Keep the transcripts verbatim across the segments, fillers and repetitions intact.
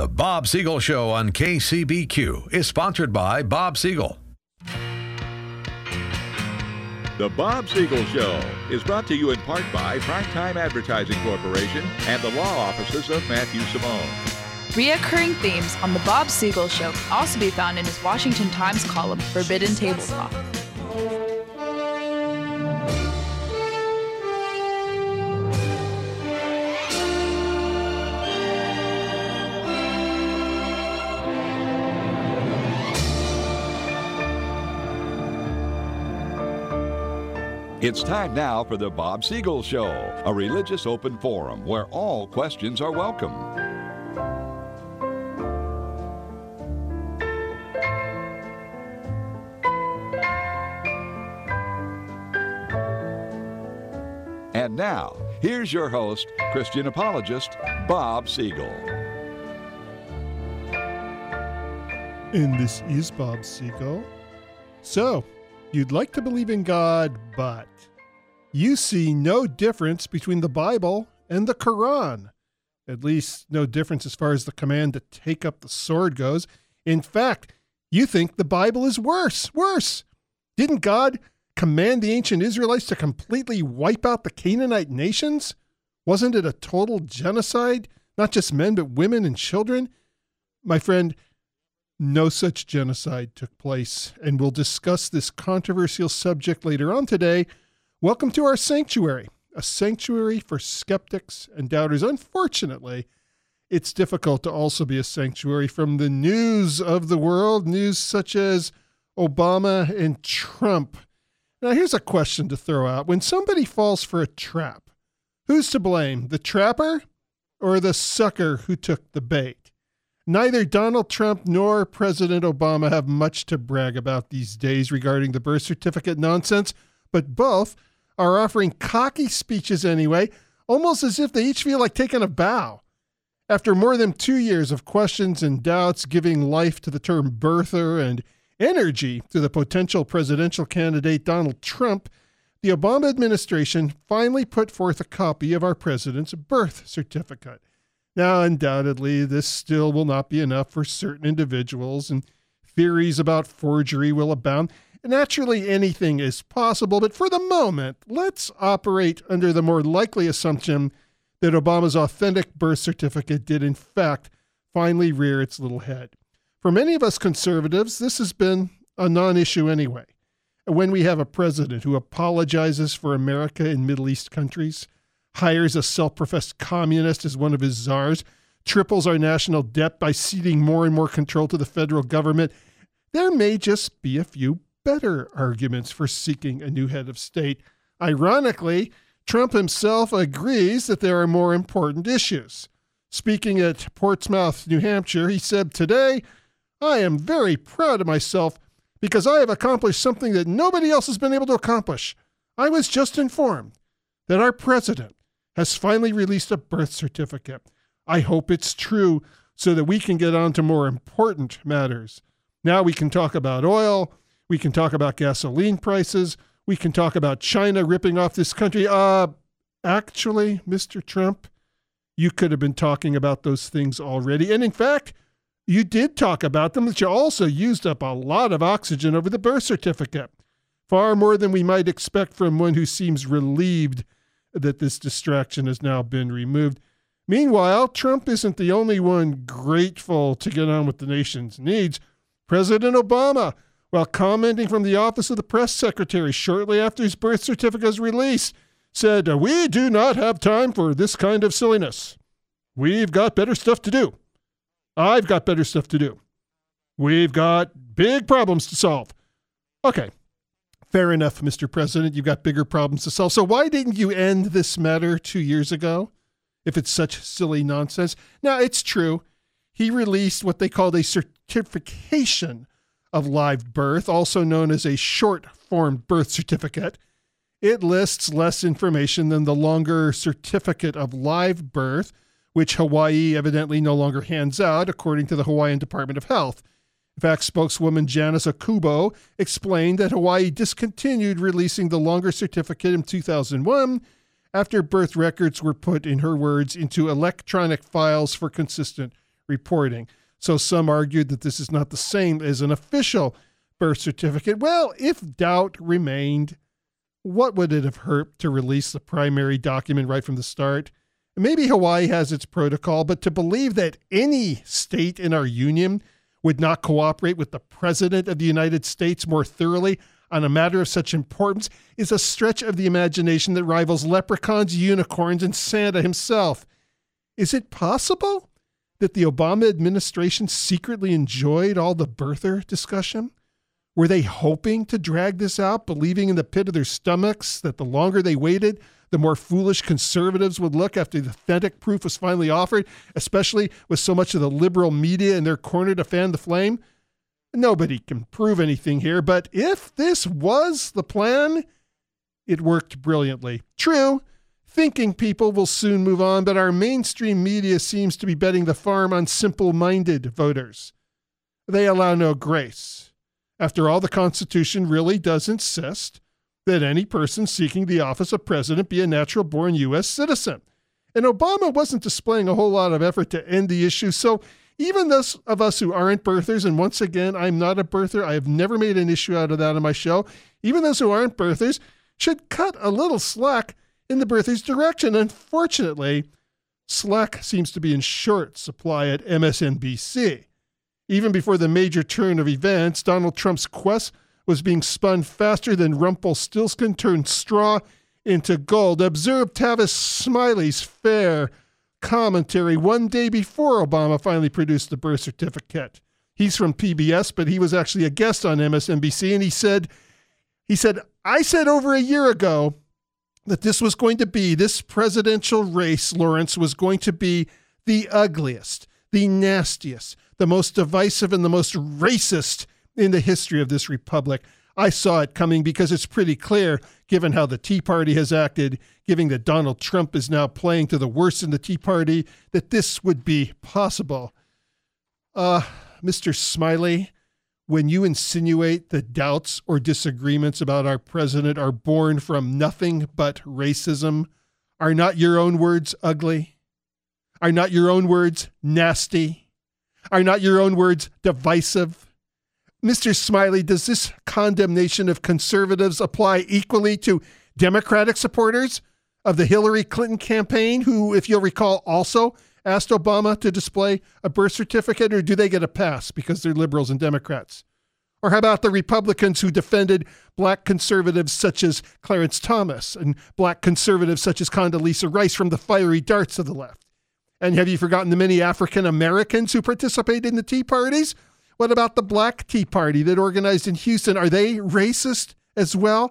The Bob Siegel Show on K C B Q is sponsored by Bob Siegel. The Bob Siegel Show is brought to you in part by Primetime Advertising Corporation and the law offices of Matthew Simone. Reoccurring themes on The Bob Siegel Show can also be found in his Washington Times column, Forbidden Table Talk. It's time now for the Bob Siegel Show, a religious open forum where all questions are welcome. And now, here's your host, Christian apologist, Bob Siegel. And this is Bob Siegel. So, you'd like to believe in God, but you see no difference between the Bible and the Quran. At least no difference as far as the command to take up the sword goes. In fact, you think the Bible is worse, worse. Didn't God command the ancient Israelites to completely wipe out the Canaanite nations? Wasn't it a total genocide? Not just men, but women and children? My friend, no such genocide took place, and we'll discuss this controversial subject later on today. Welcome to our sanctuary, a sanctuary for skeptics and doubters. Unfortunately, it's difficult to also be a sanctuary from the news of the world, news such as Obama and Trump. Now, here's a question to throw out. When somebody falls for a trap, who's to blame, the trapper or the sucker who took the bait? Neither Donald Trump nor President Obama have much to brag about these days regarding the birth certificate nonsense, but both are offering cocky speeches anyway, almost as if they each feel like taking a bow. After more than two years of questions and doubts giving life to the term birther and energy to the potential presidential candidate Donald Trump, the Obama administration finally put forth a copy of our president's birth certificate. Now, undoubtedly, this still will not be enough for certain individuals, and theories about forgery will abound. Naturally, anything is possible, but for the moment, let's operate under the more likely assumption that Obama's authentic birth certificate did, in fact, finally rear its little head. For many of us conservatives, this has been a non-issue anyway. When we have a president who apologizes for America in Middle East countries, hires a self-professed communist as one of his czars, triples our national debt by ceding more and more control to the federal government, there may just be a few better arguments for seeking a new head of state. Ironically, Trump himself agrees that there are more important issues. Speaking at Portsmouth, New Hampshire, he said, "Today, I am very proud of myself because I have accomplished something that nobody else has been able to accomplish. I was just informed that our president has finally released a birth certificate. I hope it's true so that we can get on to more important matters. Now we can talk about oil. We can talk about gasoline prices. We can talk about China ripping off this country. Uh, actually, Mister Trump, you could have been talking about those things already. And in fact, you did talk about them, but you also used up a lot of oxygen over the birth certificate. Far more than we might expect from one who seems relieved that this distraction has now been removed. Meanwhile, Trump isn't the only one grateful to get on with the nation's needs. President Obama, while commenting from the office of the press secretary shortly after his birth certificate was released, said, "We do not have time for this kind of silliness. We've got better stuff to do. I've got better stuff to do. We've got big problems to solve." Okay. Fair enough, Mister President. You've got bigger problems to solve. So why didn't you end this matter two years ago, if it's such silly nonsense? Now, it's true. He released what they called a certification of live birth, also known as a short-form birth certificate. It lists less information than the longer certificate of live birth, which Hawaii evidently no longer hands out, according to the Hawaiian Department of Health. In fact, spokeswoman Janice Akubo explained that Hawaii discontinued releasing the longer certificate in two thousand one after birth records were put, in her words, into electronic files for consistent reporting. So some argued that this is not the same as an official birth certificate. Well, if doubt remained, what would it have hurt to release the primary document right from the start? Maybe Hawaii has its protocol, but to believe that any state in our union would not cooperate with the President of the United States more thoroughly on a matter of such importance is a stretch of the imagination that rivals leprechauns, unicorns, and Santa himself. Is it possible that the Obama administration secretly enjoyed all the birther discussion? Were they hoping to drag this out, believing in the pit of their stomachs that the longer they waited, the more foolish conservatives would look after the authentic proof was finally offered, especially with so much of the liberal media in their corner to fan the flame? Nobody can prove anything here, but if this was the plan, it worked brilliantly. True, thinking people will soon move on, but our mainstream media seems to be betting the farm on simple-minded voters. They allow no grace. After all, the Constitution really does insist that any person seeking the office of president be a natural-born U S citizen. And Obama wasn't displaying a whole lot of effort to end the issue, so even those of us who aren't birthers, and once again, I'm not a birther, I have never made an issue out of that on my show, even those who aren't birthers should cut a little slack in the birthers' direction. Unfortunately, slack seems to be in short supply at M S N B C. Even before the major turn of events, Donald Trump's quest was being spun faster than Rumpelstiltskin turned straw into gold. Observe Tavis Smiley's fair commentary one day before Obama finally produced the birth certificate. He's from P B S, but he was actually a guest on M S N B C, and he said, he said, I said over a year ago that this was going to be, this presidential race, Lawrence, was going to be the ugliest, the nastiest, the most divisive, and the most racist in the history of this republic. I saw it coming because it's pretty clear, given how the Tea Party has acted, given that Donald Trump is now playing to the worst in the Tea Party, that this would be possible. Uh, Mister Smiley, when you insinuate that doubts or disagreements about our president are born from nothing but racism, are not your own words ugly? Are not your own words nasty? Are not your own words divisive? Mister Smiley, does this condemnation of conservatives apply equally to Democratic supporters of the Hillary Clinton campaign, who, if you'll recall, also asked Obama to display a birth certificate, or do they get a pass because they're liberals and Democrats? Or how about the Republicans who defended black conservatives such as Clarence Thomas and black conservatives such as Condoleezza Rice from the fiery darts of the left? And have you forgotten the many African Americans who participated in the Tea Parties? What about the Black Tea Party that organized in Houston? Are they racist as well?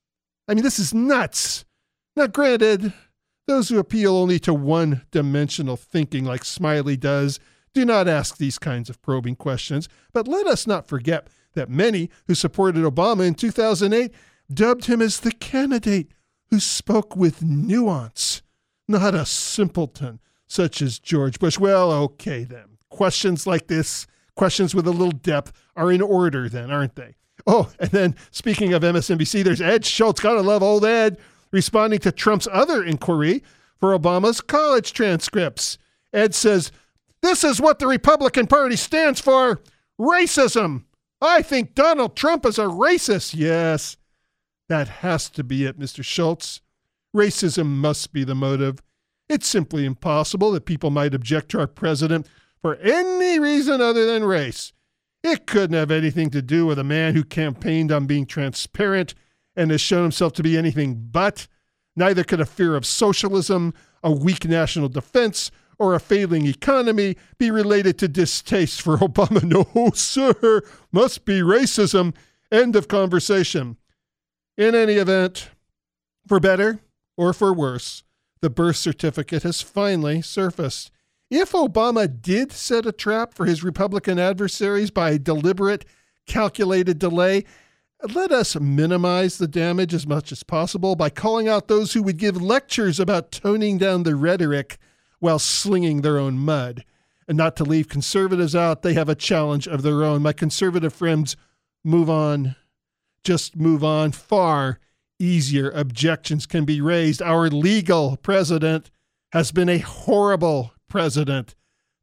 I mean, this is nuts. Now, granted, those who appeal only to one-dimensional thinking like Smiley does do not ask these kinds of probing questions. But let us not forget that many who supported Obama in two thousand eight dubbed him as the candidate who spoke with nuance, not a simpleton such as George Bush. Well, okay then. Questions like this, questions with a little depth, are in order then, aren't they? Oh, and then speaking of M S N B C, there's Ed Schultz. Gotta love old Ed, responding to Trump's other inquiry for Obama's college transcripts. Ed says, this is what the Republican Party stands for, racism. I think Donald Trump is a racist. Yes, that has to be it, Mister Schultz. Racism must be the motive. It's simply impossible that people might object to our president for any reason other than race. It couldn't have anything to do with a man who campaigned on being transparent and has shown himself to be anything but. Neither could a fear of socialism, a weak national defense, or a failing economy be related to distaste for Obama. No, sir, must be racism. End of conversation. In any event, for better or for worse, the birth certificate has finally surfaced. If Obama did set a trap for his Republican adversaries by a deliberate, calculated delay, let us minimize the damage as much as possible by calling out those who would give lectures about toning down the rhetoric while slinging their own mud. And not to leave conservatives out, they have a challenge of their own. My conservative friends, move on. Just move on. Far easier objections can be raised. Our legal president has been a horrible president.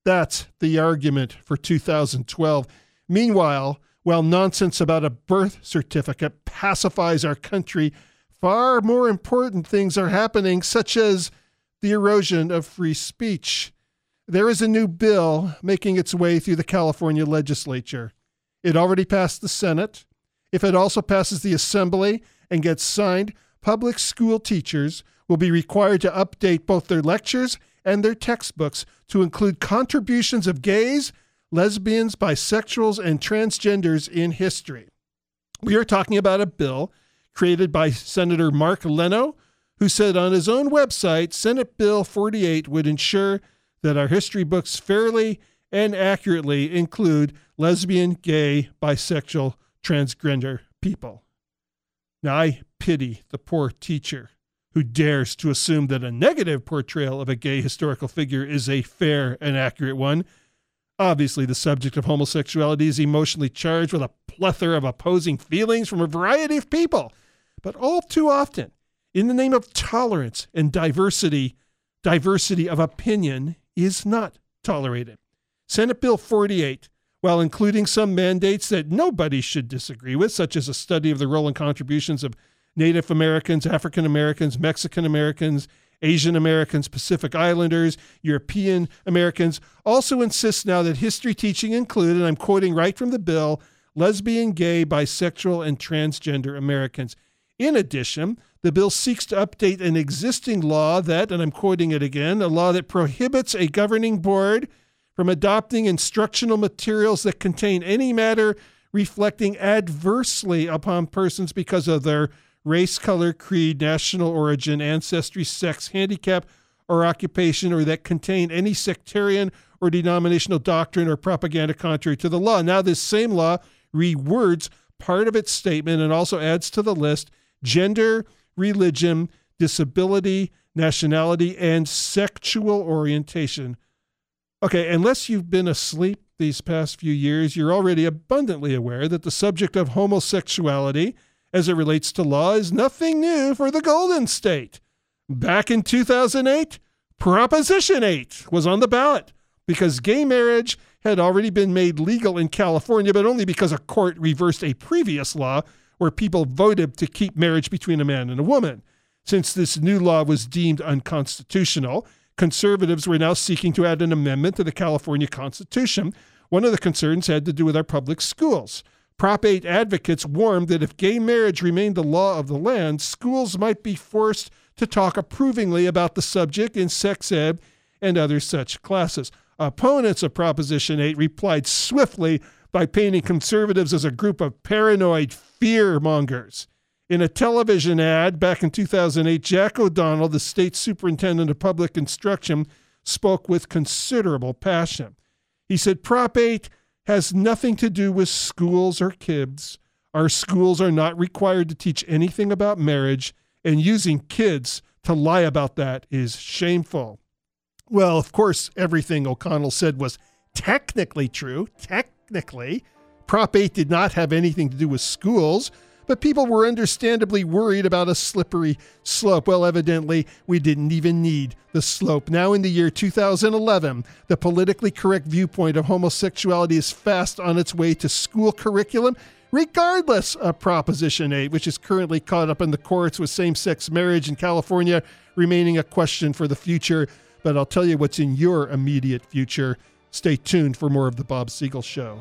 That's the argument for two thousand twelve. Meanwhile, while nonsense about a birth certificate pacifies our country, far more important things are happening, such as the erosion of free speech. There is a new bill making its way through the California legislature. It already passed the Senate. If it also passes the Assembly and gets signed, public school teachers will be required to update both their lectures and their textbooks to include contributions of gays, lesbians, bisexuals, and transgenders in history. We are talking about a bill created by Senator Mark Leno, who said on his own website, Senate Bill forty-eight would ensure that our history books fairly and accurately include lesbian, gay, bisexual, transgender people. Now, I pity the poor teacher who dares to assume that a negative portrayal of a gay historical figure is a fair and accurate one. Obviously, the subject of homosexuality is emotionally charged with a plethora of opposing feelings from a variety of people. But all too often, in the name of tolerance and diversity, diversity of opinion is not tolerated. Senate Bill forty-eight, while including some mandates that nobody should disagree with, such as a study of the role and contributions of Native Americans, African Americans, Mexican Americans, Asian Americans, Pacific Islanders, European Americans, also insists now that history teaching include, and I'm quoting right from the bill, lesbian, gay, bisexual, and transgender Americans. In addition, the bill seeks to update an existing law that, and I'm quoting it again, a law that prohibits a governing board from adopting instructional materials that contain any matter reflecting adversely upon persons because of their race, color, creed, national origin, ancestry, sex, handicap, or occupation, or that contain any sectarian or denominational doctrine or propaganda contrary to the law. Now, this same law rewords part of its statement and also adds to the list gender, religion, disability, nationality, and sexual orientation. Okay, unless you've been asleep these past few years, you're already abundantly aware that the subject of homosexuality as it relates to law is nothing new for the Golden State. Back in two thousand eight, Proposition eight was on the ballot because gay marriage had already been made legal in California, but only because a court reversed a previous law where people voted to keep marriage between a man and a woman. Since this new law was deemed unconstitutional, conservatives were now seeking to add an amendment to the California Constitution. One of the concerns had to do with our public schools. Prop eight advocates warned that if gay marriage remained the law of the land, schools might be forced to talk approvingly about the subject in sex ed and other such classes. Opponents of Proposition eight replied swiftly by painting conservatives as a group of paranoid fear-mongers. In a television ad back in two thousand eight, Jack O'Donnell, the state superintendent of public instruction, spoke with considerable passion. He said, Prop eight has nothing to do with schools or kids. Our schools are not required to teach anything about marriage, and using kids to lie about that is shameful. Well, of course, everything O'Connell said was technically true. Technically, Prop eight did not have anything to do with schools, but people were understandably worried about a slippery slope. Well, evidently, we didn't even need the slope. Now, in the year two thousand eleven, the politically correct viewpoint of homosexuality is fast on its way to school curriculum, regardless of Proposition eight, which is currently caught up in the courts with same-sex marriage in California remaining a question for the future. But I'll tell you what's in your immediate future. Stay tuned for more of The Bob Siegel Show.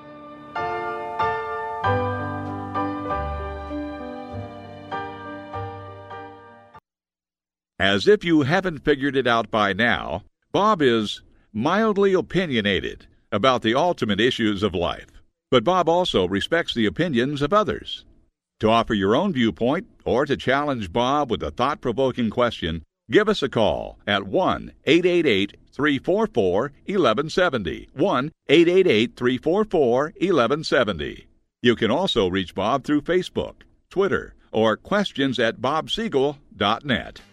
As if you haven't figured it out by now, Bob is mildly opinionated about the ultimate issues of life. But Bob also respects the opinions of others. To offer your own viewpoint or to challenge Bob with a thought-provoking question, give us a call at one eight eight eight, three four four, one one seven zero, one eight eight eight, three four four, one one seven zero. You can also reach Bob through Facebook, Twitter, or questions at bob siegel dot net.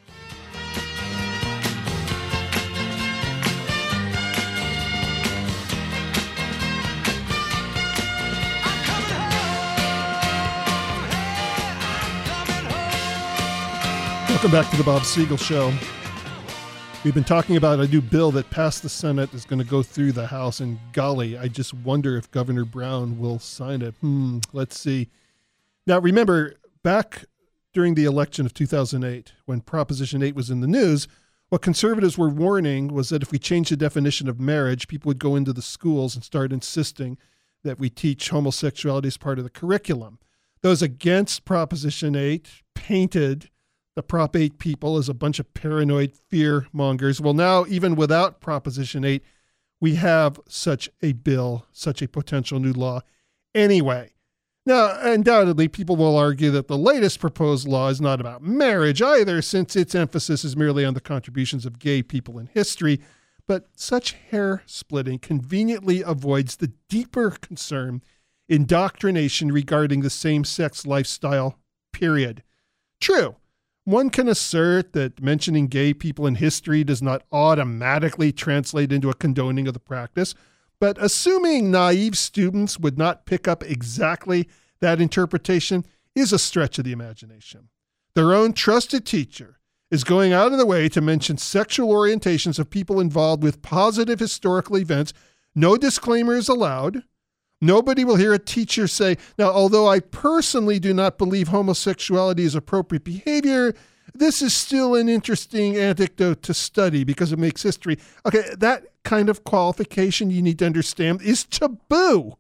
Welcome back to the Bob Siegel Show. We've been talking about a new bill that passed the Senate, is going to go through the House, and golly, I just wonder if Governor Brown will sign it. Hmm, let's see. Now, remember, back during the election of two thousand eight, when Proposition eight was in the news, what conservatives were warning was that if we changed the definition of marriage, people would go into the schools and start insisting that we teach homosexuality as part of the curriculum. Those against Proposition eight painted the Prop eight people as a bunch of paranoid fear mongers. Well, now, even without Proposition eight, we have such a bill, such a potential new law anyway. Now, undoubtedly, people will argue that the latest proposed law is not about marriage either, since its emphasis is merely on the contributions of gay people in history. But such hair splitting conveniently avoids the deeper concern, indoctrination regarding the same-sex lifestyle, period. True, one can assert that mentioning gay people in history does not automatically translate into a condoning of the practice, but assuming naive students would not pick up exactly that interpretation is a stretch of the imagination. Their own trusted teacher is going out of the way to mention sexual orientations of people involved with positive historical events. No disclaimers allowed. Nobody will hear a teacher say, now, although I personally do not believe homosexuality is appropriate behavior, this is still an interesting anecdote to study because it makes history. Okay, that kind of qualification, you need to understand, is taboo,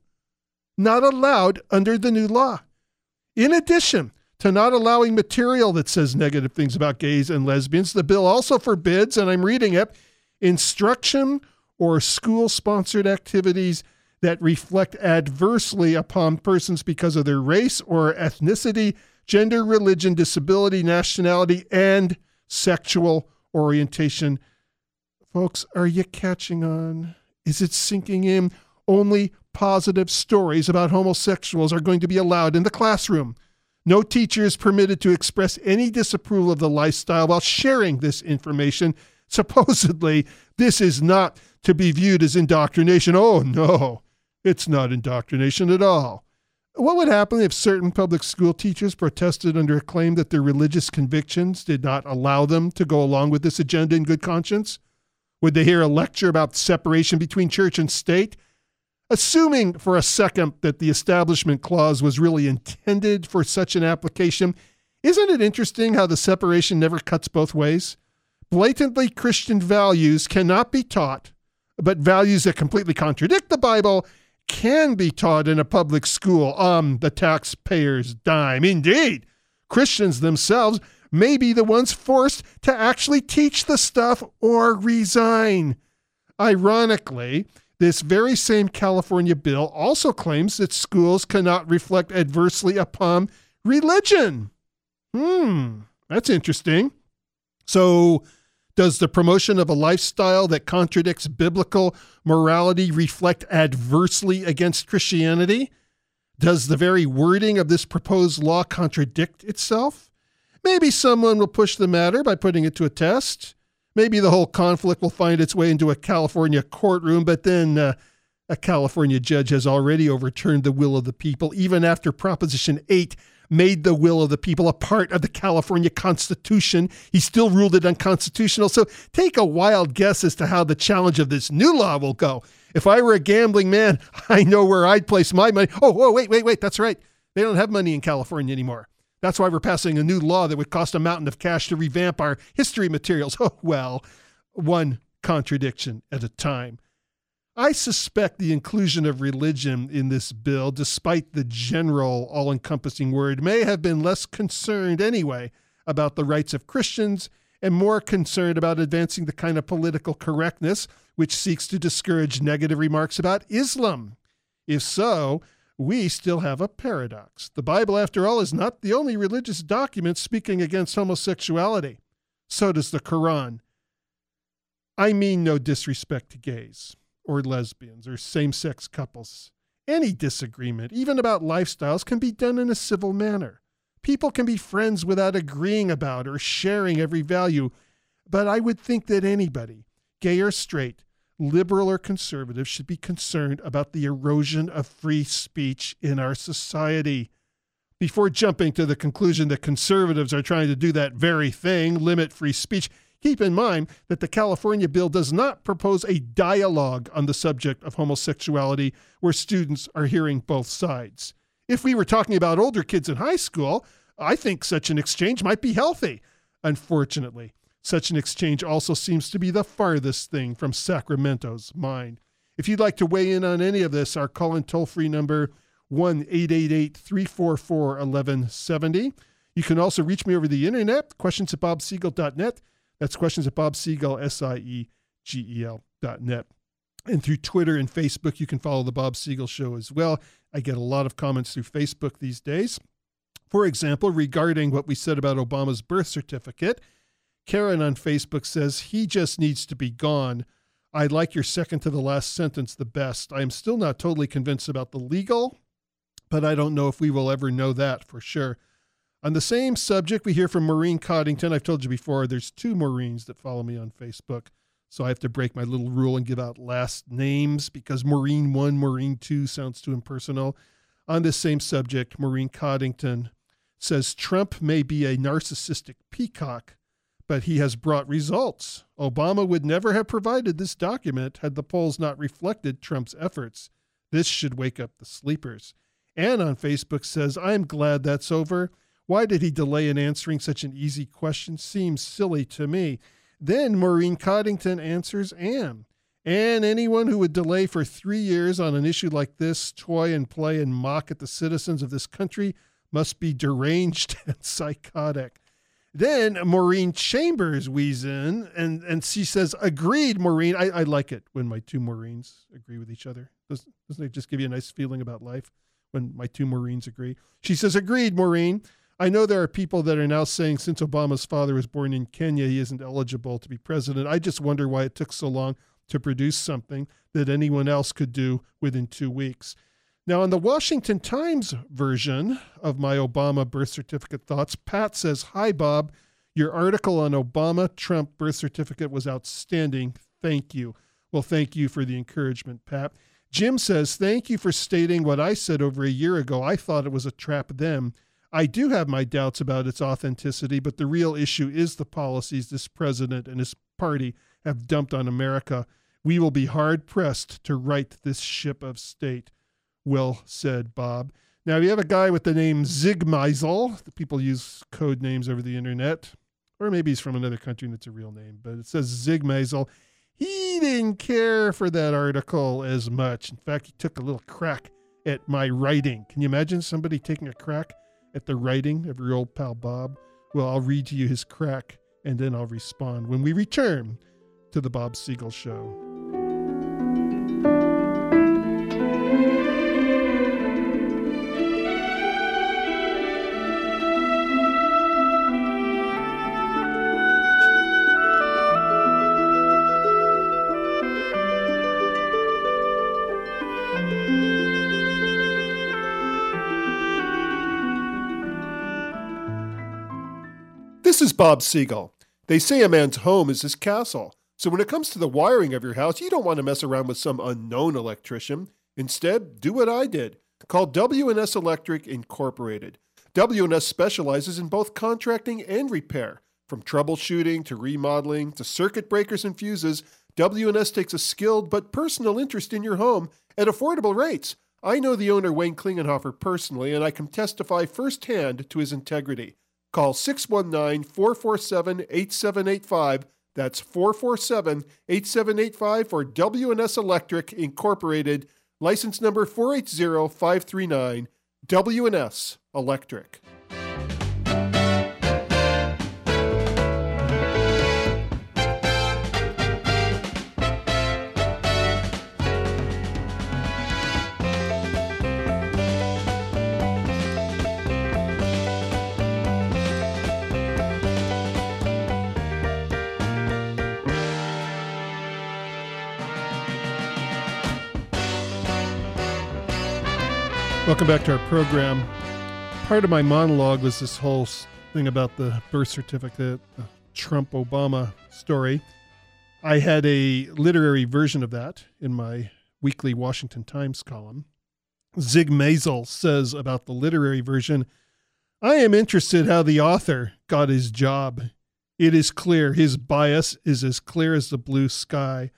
not allowed under the new law. In addition to not allowing material that says negative things about gays and lesbians, the bill also forbids, and I'm reading it, instruction or school-sponsored activities that reflect adversely upon persons because of their race or ethnicity, gender, religion, disability, nationality, and sexual orientation. Folks, are you catching on? Is it sinking in? Only positive stories about homosexuals are going to be allowed in the classroom. No teacher is permitted to express any disapproval of the lifestyle while sharing this information. Supposedly, this is not to be viewed as indoctrination. Oh, no. It's not indoctrination at all. What would happen if certain public school teachers protested under a claim that their religious convictions did not allow them to go along with this agenda in good conscience? Would they hear a lecture about separation between church and state? Assuming for a second that the Establishment Clause was really intended for such an application, isn't it interesting how the separation never cuts both ways? Blatantly Christian values cannot be taught, but values that completely contradict the Bible can be taught in a public school on the taxpayer's dime. Indeed, Christians themselves may be the ones forced to actually teach the stuff or resign. Ironically, this very same California bill also claims that schools cannot reflect adversely upon religion. Hmm, that's interesting. So, does the promotion of a lifestyle that contradicts biblical morality reflect adversely against Christianity? Does the very wording of this proposed law contradict itself? Maybe someone will push the matter by putting it to a test. Maybe the whole conflict will find its way into a California courtroom, but then uh, a California judge has already overturned the will of the people, even after Proposition eight made the will of the people a part of the California Constitution. He still ruled it unconstitutional. So take a wild guess as to how the challenge of this new law will go. If I were a gambling man, I know where I'd place my money. Oh, oh, wait, wait, wait. That's right. They don't have money in California anymore. That's why we're passing a new law that would cost a mountain of cash to revamp our history materials. Oh, well, one contradiction at a time. I suspect the inclusion of religion in this bill, despite the general all-encompassing word, may have been less concerned anyway about the rights of Christians and more concerned about advancing the kind of political correctness which seeks to discourage negative remarks about Islam. If so, we still have a paradox. The Bible, after all, is not the only religious document speaking against homosexuality. So does the Quran. I mean no disrespect to gays or lesbians or same-sex couples. Any disagreement, even about lifestyles, can be done in a civil manner. People can be friends without agreeing about or sharing every value. But I would think that anybody, gay or straight, liberal or conservative, should be concerned about the erosion of free speech in our society. Before jumping to the conclusion that conservatives are trying to do that very thing, limit free speech, Keep in mind that the California bill does not propose a dialogue on the subject of homosexuality where students are hearing both sides. If we were talking about older kids in high school, I think such an exchange might be healthy. Unfortunately, such an exchange also seems to be the farthest thing from Sacramento's mind. If you'd like to weigh in on any of this, our call-in toll-free number, one eight eight eight, three four four, one one seven zero. You can also reach me over the internet, questions at bob siegel dot net. That's questions at Bob Siegel, S I E G E L dot net. And through Twitter and Facebook, you can follow The Bob Siegel Show as well. I get a lot of comments through Facebook these days. For example, regarding what we said about Obama's birth certificate, Karen on Facebook says, he just needs to be gone. I like your second to the last sentence the best. I am still not totally convinced about the legal, but I don't know if we will ever know that for sure. On the same subject, we hear from Maureen Coddington. I've told you before, there's two Maureen's that follow me on Facebook, so I have to break my little rule and give out last names because Maureen one, Maureen two sounds too impersonal. On this same subject, Maureen Coddington says Trump may be a narcissistic peacock, but he has brought results. Obama would never have provided this document had the polls not reflected Trump's efforts. This should wake up the sleepers. Ann on Facebook says, I'm glad that's over. Why did he delay in answering such an easy question? Seems silly to me. Then Maureen Coddington answers Ann. And anyone who would delay for three years on an issue like this, toy and play and mock at the citizens of this country, must be deranged and psychotic. Then Maureen Chambers wheezes in, and, and she says, agreed, Maureen. I, I like it when my two Maureens agree with each other. Doesn't, doesn't it just give you a nice feeling about life when my two Maureens agree? She says, agreed, Maureen. I know there are people that are now saying since Obama's father was born in Kenya, he isn't eligible to be president. I just wonder why it took so long to produce something that anyone else could do within two weeks. Now, on the Washington Times version of my Obama birth certificate thoughts, Pat says, hi, Bob. Your article on Obama-Trump birth certificate was outstanding. Thank you. Well, thank you for the encouragement, Pat. Jim says, thank you for stating what I said over a year ago. I thought it was a trap then. I do have my doubts about its authenticity, but the real issue is the policies this president and his party have dumped on America. We will be hard-pressed to right this ship of state. Well said, Bob. Now, you have a guy with the name Zig Meisel. The people use code names over the internet, or maybe he's from another country and it's a real name, but it says Zig Meisel. He didn't care for that article as much. In fact, he took a little crack at my writing. Can you imagine somebody taking a crack at the writing of your old pal Bob? Well, I'll read to you his crack, and then I'll respond when we return to the Bob Siegel Show. This is Bob Siegel. They say a man's home is his castle. So when it comes to the wiring of your house, you don't want to mess around with some unknown electrician. Instead, do what I did. Call W and S Electric Incorporated. W and S specializes in both contracting and repair. From troubleshooting to remodeling to circuit breakers and fuses, W and S takes a skilled but personal interest in your home at affordable rates. I know the owner, Wayne Klingenhofer, personally, and I can testify firsthand to his integrity. Call six one nine, four four seven, eight seven eight five. That's four four seven, eight seven eight five for W and S Electric Incorporated. License number four eight zero five three nine. W and S Electric. Welcome back to our program. Part of my monologue was this whole thing about the birth certificate, the Trump-Obama story. I had a literary version of that in my weekly Washington Times column. Zig Meisel says about the literary version, I am interested how the author got his job. It is clear. His bias is as clear as the blue sky.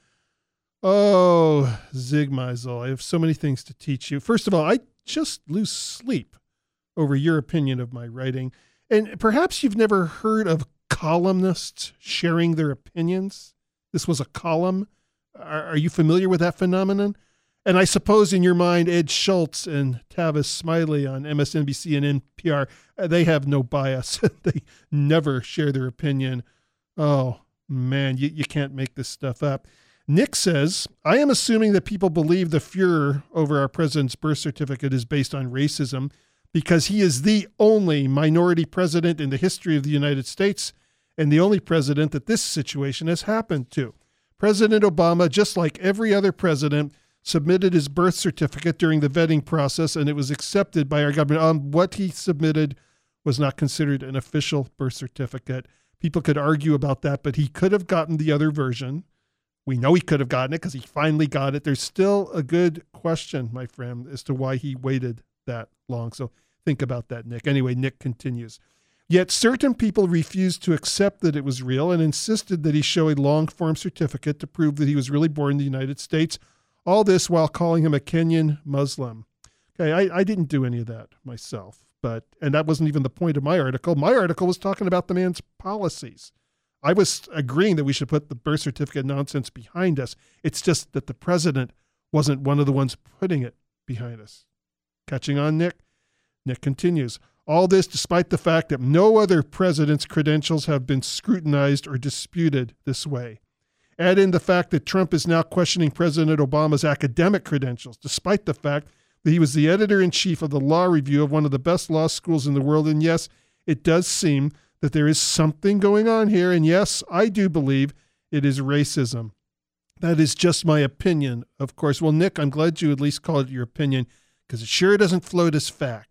Oh, Zig Meisel, I have so many things to teach you. First of all, I just lose sleep over your opinion of my writing. And perhaps you've never heard of columnists sharing their opinions. This was a column. Are, are you familiar with that phenomenon? And I suppose in your mind, Ed Schultz and Tavis Smiley on M S N B C and N P R, they have no bias. They never share their opinion. Oh, man, you, you can't make this stuff up. Nick says, I am assuming that people believe the furor over our president's birth certificate is based on racism because he is the only minority president in the history of the United States and the only president that this situation has happened to. President Obama, just like every other president, submitted his birth certificate during the vetting process, and it was accepted by our government. Um, what he submitted was not considered an official birth certificate. People could argue about that, but he could have gotten the other version. We know he could have gotten it because he finally got it. There's still a good question, my friend, as to why he waited that long. So think about that, Nick. Anyway, Nick continues. Yet certain people refused to accept that it was real and insisted that he show a long-form certificate to prove that he was really born in the United States. All this while calling him a Kenyan Muslim. Okay, I, I didn't do any of that myself, but and that wasn't even the point of my article. My article was talking about the man's policies. I was agreeing that we should put the birth certificate nonsense behind us. It's just that the president wasn't one of the ones putting it behind us. Catching on, Nick? Nick continues. All this despite the fact that no other president's credentials have been scrutinized or disputed this way. Add in the fact that Trump is now questioning President Obama's academic credentials, despite the fact that he was the editor-in-chief of the law review of one of the best law schools in the world. And yes, it does seem that there is something going on here. And yes, I do believe it is racism. That is just my opinion, of course. Well, Nick, I'm glad you at least called it your opinion because it sure doesn't float as fact.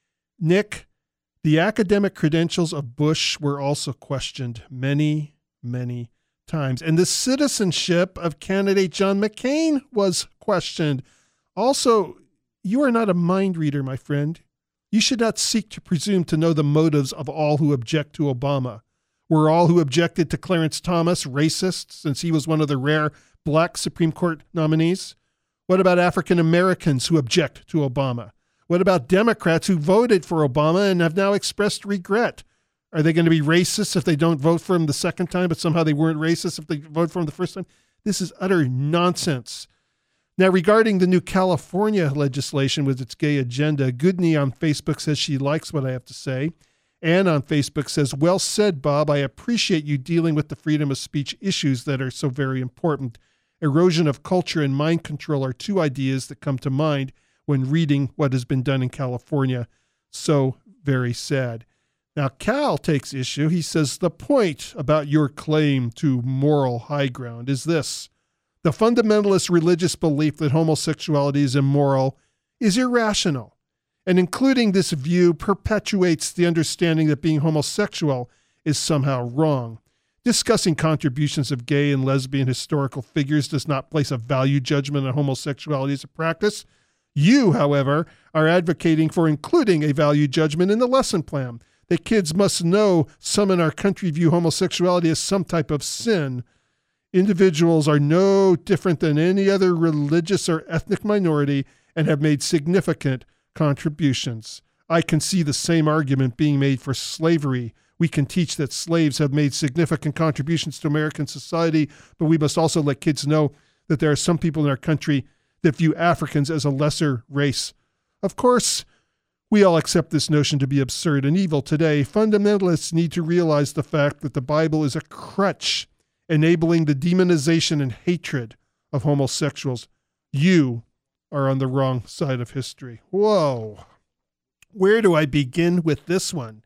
Nick, the academic credentials of Bush were also questioned many, many times. And the citizenship of candidate John McCain was questioned. Also, you are not a mind reader, my friend. You should not seek to presume to know the motives of all who object to Obama. Were all who objected to Clarence Thomas racist since he was one of the rare black Supreme Court nominees? What about African Americans who object to Obama? What about Democrats who voted for Obama and have now expressed regret? Are they going to be racist if they don't vote for him the second time, but somehow they weren't racist if they voted for him the first time? This is utter nonsense. Now, regarding the new California legislation with its gay agenda, Goodney on Facebook says she likes what I have to say. Ann on Facebook says, well said, Bob. I appreciate you dealing with the freedom of speech issues that are so very important. Erosion of culture and mind control are two ideas that come to mind when reading what has been done in California. So very sad. Now, Cal takes issue. He says, the point about your claim to moral high ground is this. The fundamentalist religious belief that homosexuality is immoral is irrational, and including this view perpetuates the understanding that being homosexual is somehow wrong. Discussing contributions of gay and lesbian historical figures does not place a value judgment on homosexuality as a practice. You, however, are advocating for including a value judgment in the lesson plan, that kids must know some in our country view homosexuality as some type of sin. Individuals are no different than any other religious or ethnic minority and have made significant contributions. I can see the same argument being made for slavery. We can teach that slaves have made significant contributions to American society, but we must also let kids know that there are some people in our country that view Africans as a lesser race. Of course, we all accept this notion to be absurd and evil today. Fundamentalists need to realize the fact that the Bible is a crutch enabling the demonization and hatred of homosexuals. You are on the wrong side of history. Whoa. Where do I begin with this one?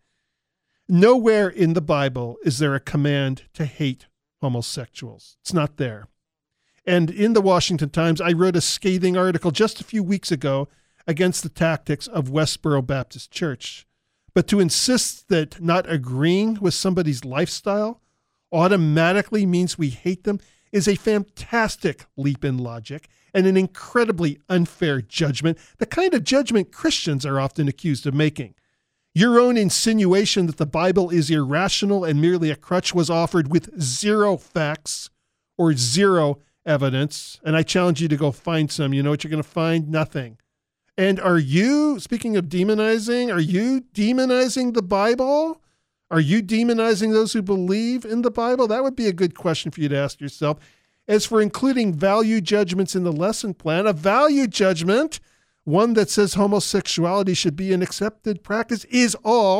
Nowhere in the Bible is there a command to hate homosexuals. It's not there. And in the Washington Times, I wrote a scathing article just a few weeks ago against the tactics of Westboro Baptist Church. But to insist that not agreeing with somebody's lifestyle automatically means we hate them is a fantastic leap in logic and an incredibly unfair judgment, the kind of judgment Christians are often accused of making. Your own insinuation that the Bible is irrational and merely a crutch was offered with zero facts or zero evidence. And I challenge you to go find some. You know what you're going to find? Nothing. And are you, speaking of demonizing, are you demonizing the Bible? Are you demonizing those who believe in the Bible? That would be a good question for you to ask yourself. As for including value judgments in the lesson plan, a value judgment, one that says homosexuality should be an accepted practice, is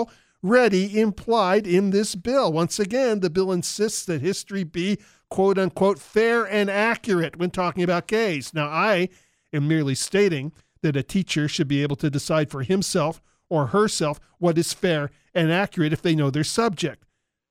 already implied in this bill. Once again, the bill insists that history be, quote unquote, fair and accurate when talking about gays. Now, I am merely stating that a teacher should be able to decide for himself or herself what is fair and accurate if they know their subject.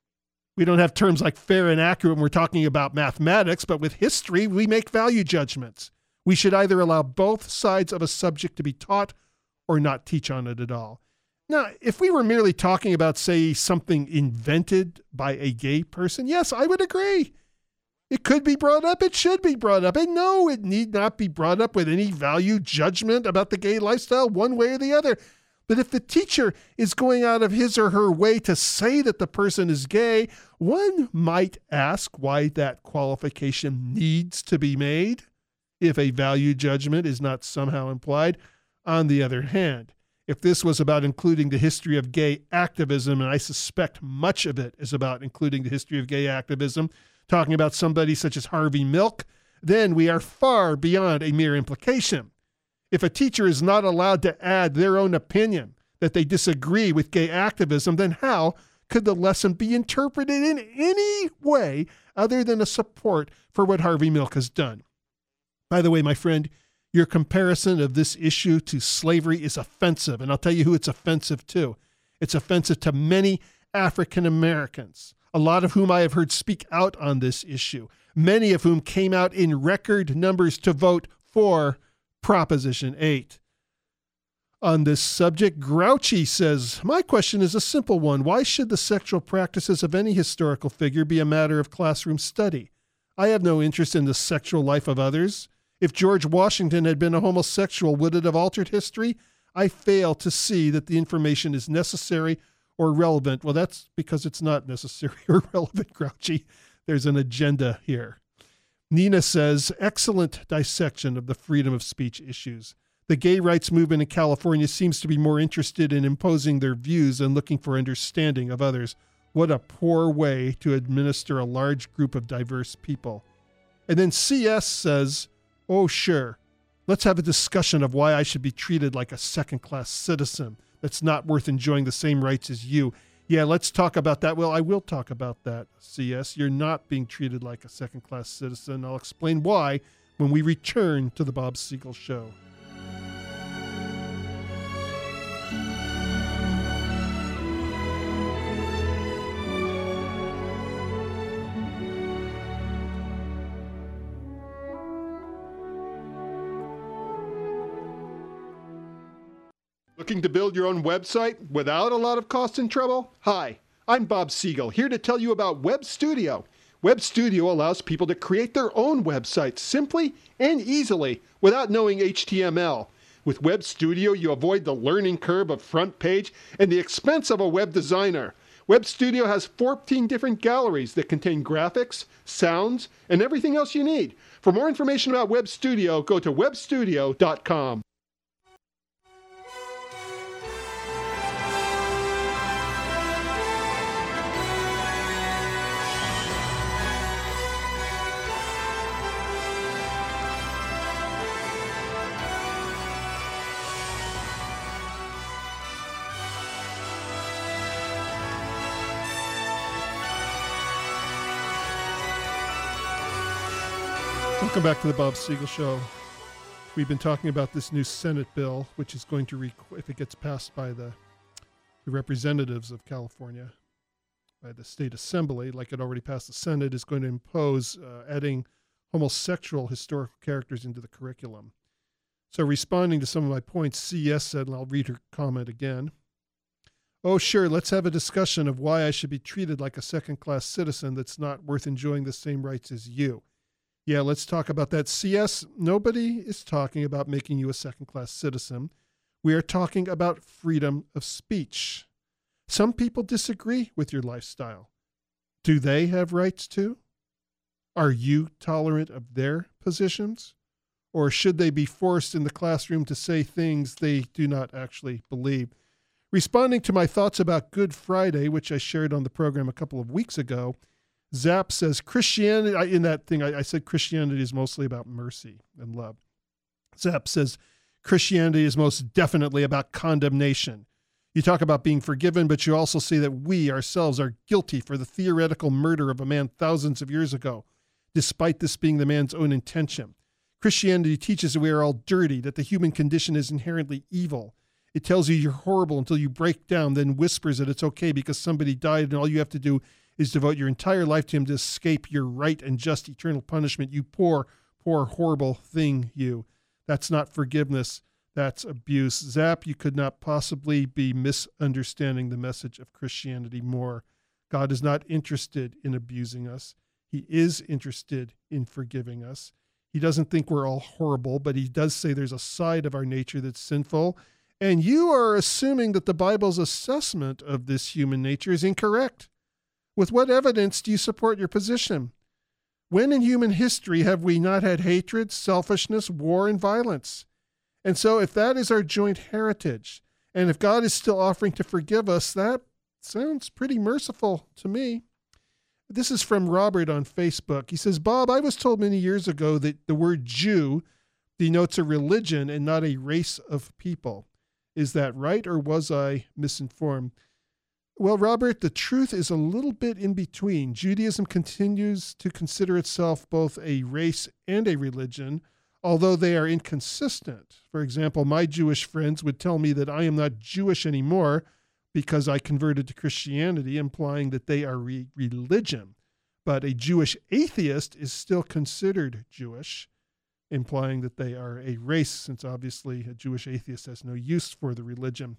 We don't have terms like fair and accurate when we're talking about mathematics, but with history, we make value judgments. We should either allow both sides of a subject to be taught or not teach on it at all. Now, if we were merely talking about, say, something invented by a gay person, yes, I would agree. It could be brought up. It should be brought up. And no, it need not be brought up with any value judgment about the gay lifestyle one way or the other. But if the teacher is going out of his or her way to say that the person is gay, one might ask why that qualification needs to be made if a value judgment is not somehow implied. On the other hand, if this was about including the history of gay activism, and I suspect much of it is about including the history of gay activism, talking about somebody such as Harvey Milk, then we are far beyond a mere implication. If a teacher is not allowed to add their own opinion that they disagree with gay activism, then how could the lesson be interpreted in any way other than a support for what Harvey Milk has done? By the way, my friend, your comparison of this issue to slavery is offensive, and I'll tell you who it's offensive to. It's offensive to many African Americans, a lot of whom I have heard speak out on this issue, many of whom came out in record numbers to vote for Proposition eight. On this subject, Grouchy says, my question is a simple one. Why should the sexual practices of any historical figure be a matter of classroom study? I have no interest in the sexual life of others. If George Washington had been a homosexual, would it have altered history? I fail to see that the information is necessary or relevant. Well, that's because it's not necessary or relevant, Grouchy. There's an agenda here. Nina says, excellent dissection of the freedom of speech issues. The gay rights movement in California seems to be more interested in imposing their views than looking for understanding of others. What a poor way to administer a large group of diverse people. And then C S says, oh, sure, let's have a discussion of why I should be treated like a second-class citizen that's not worth enjoying the same rights as you. Yeah, let's talk about that. Well, I will talk about that, C S. You're not being treated like a second-class citizen. I'll explain why when we return to the Bob Siegel Show. Looking to build your own website without a lot of cost and trouble? Hi, I'm Bob Siegel, here to tell you about Web Studio. Web Studio allows people to create their own websites simply and easily without knowing H T M L. With Web Studio, you avoid the learning curve of front page and the expense of a web designer. Web Studio has fourteen different galleries that contain graphics, sounds, and everything else you need. For more information about Web Studio, go to web studio dot com. Welcome back to the Bob Siegel Show. We've been talking about this new Senate bill, which is going to, requ- if it gets passed by the, the representatives of California, by the state assembly, like it already passed the Senate, is going to impose uh, adding homosexual historical characters into the curriculum. So responding to some of my points, C S said, and I'll read her comment again. Oh, sure, let's have a discussion of why I should be treated like a second-class citizen that's not worth enjoying the same rights as you. Yeah, let's talk about that. C S, nobody is talking about making you a second-class citizen. We are talking about freedom of speech. Some people disagree with your lifestyle. Do they have rights too? Are you tolerant of their positions? Or should they be forced in the classroom to say things they do not actually believe? Responding to my thoughts about Good Friday, which I shared on the program a couple of weeks ago, Zap says Christianity, in that thing I, I said Christianity is mostly about mercy and love. Zap says Christianity is most definitely about condemnation. You talk about being forgiven, but you also see that we ourselves are guilty for the theoretical murder of a man thousands of years ago, despite this being the man's own intention. Christianity teaches that we are all dirty, that the human condition is inherently evil. It tells you you're horrible until you break down, then whispers that it's okay because somebody died and all you have to do is devote your entire life to him to escape your right and just eternal punishment. You poor, poor, horrible thing, you. That's not forgiveness. That's abuse. Zap, you could not possibly be misunderstanding the message of Christianity more. God is not interested in abusing us. He is interested in forgiving us. He doesn't think we're all horrible, but he does say there's a side of our nature that's sinful. And you are assuming that the Bible's assessment of this human nature is incorrect. With what evidence do you support your position? When in human history have we not had hatred, selfishness, war, and violence? And so if that is our joint heritage, and if God is still offering to forgive us, that sounds pretty merciful to me. This is from Robert on Facebook. He says, Bob, I was told many years ago that the word Jew denotes a religion and not a race of people. Is that right, or was I misinformed? Well, Robert, the truth is a little bit in between. Judaism continues to consider itself both a race and a religion, although they are inconsistent. For example, my Jewish friends would tell me that I am not Jewish anymore because I converted to Christianity, implying that they are re- religion. But a Jewish atheist is still considered Jewish, implying that they are a race, since obviously a Jewish atheist has no use for the religion.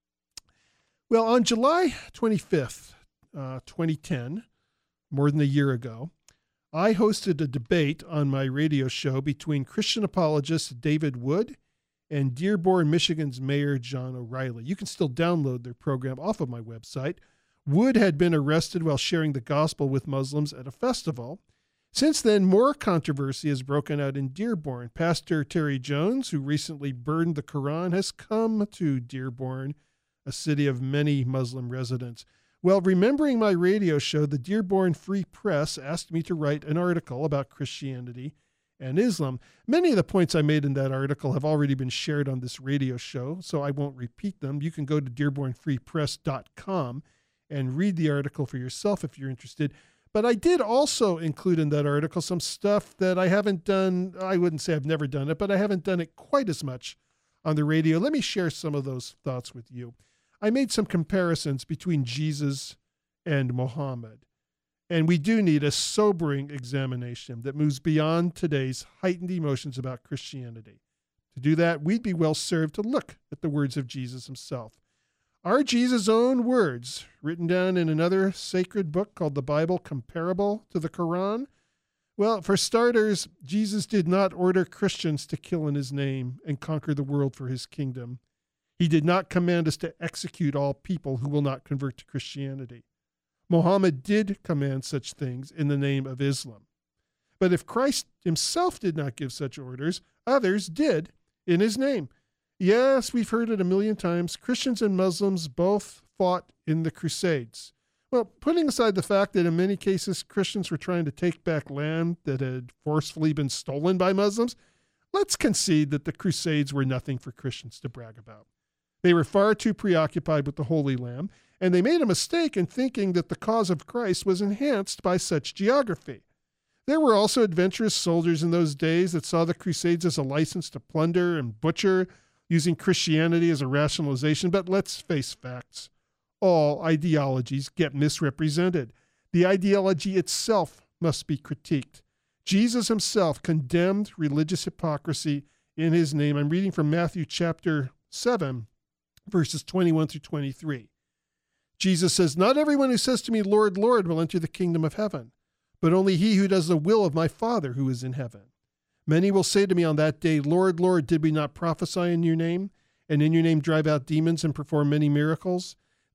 Well, on July twenty-fifth, uh, twenty ten, more than a year ago, I hosted a debate on my radio show between Christian apologist David Wood and Dearborn, Michigan's Mayor John O'Reilly. You can still download their program off of my website. Wood had been arrested while sharing the gospel with Muslims at a festival. Since then, more controversy has broken out in Dearborn. Pastor Terry Jones, who recently burned the Quran, has come to Dearborn, a city of many Muslim residents. Well, remembering my radio show, the Dearborn Free Press asked me to write an article about Christianity and Islam. Many of the points I made in that article have already been shared on this radio show, so I won't repeat them. You can go to dearborn free press dot com and read the article for yourself if you're interested. But I did also include in that article some stuff that I haven't done. I wouldn't say I've never done it, but I haven't done it quite as much on the radio. Let me share some of those thoughts with you. I made some comparisons between Jesus and Muhammad. And we do need a sobering examination that moves beyond today's heightened emotions about Christianity. To do that, we'd be well served to look at the words of Jesus himself. Are Jesus' own words, written down in another sacred book called the Bible, comparable to the Quran? Well, for starters, Jesus did not order Christians to kill in his name and conquer the world for his kingdom. He did not command us to execute all people who will not convert to Christianity. Muhammad did command such things in the name of Islam. But if Christ himself did not give such orders, others did in his name. Yes, we've heard it a million times. Christians and Muslims both fought in the Crusades. Well, putting aside the fact that in many cases Christians were trying to take back land that had forcefully been stolen by Muslims, let's concede that the Crusades were nothing for Christians to brag about. They were far too preoccupied with the Holy Land, and they made a mistake in thinking that the cause of Christ was enhanced by such geography. There were also adventurous soldiers in those days that saw the Crusades as a license to plunder and butcher, using Christianity as a rationalization. But let's face facts. All ideologies get misrepresented. The ideology itself must be critiqued. Jesus himself condemned religious hypocrisy in his name. I'm reading from Matthew chapter seven, verses twenty-one through twenty-three. Jesus says, "Not everyone who says to me, 'Lord, Lord,' will enter the kingdom of heaven, but only he who does the will of my Father who is in heaven. Many will say to me on that day, 'Lord, Lord, did we not prophesy in your name, and in your name drive out demons and perform many miracles?'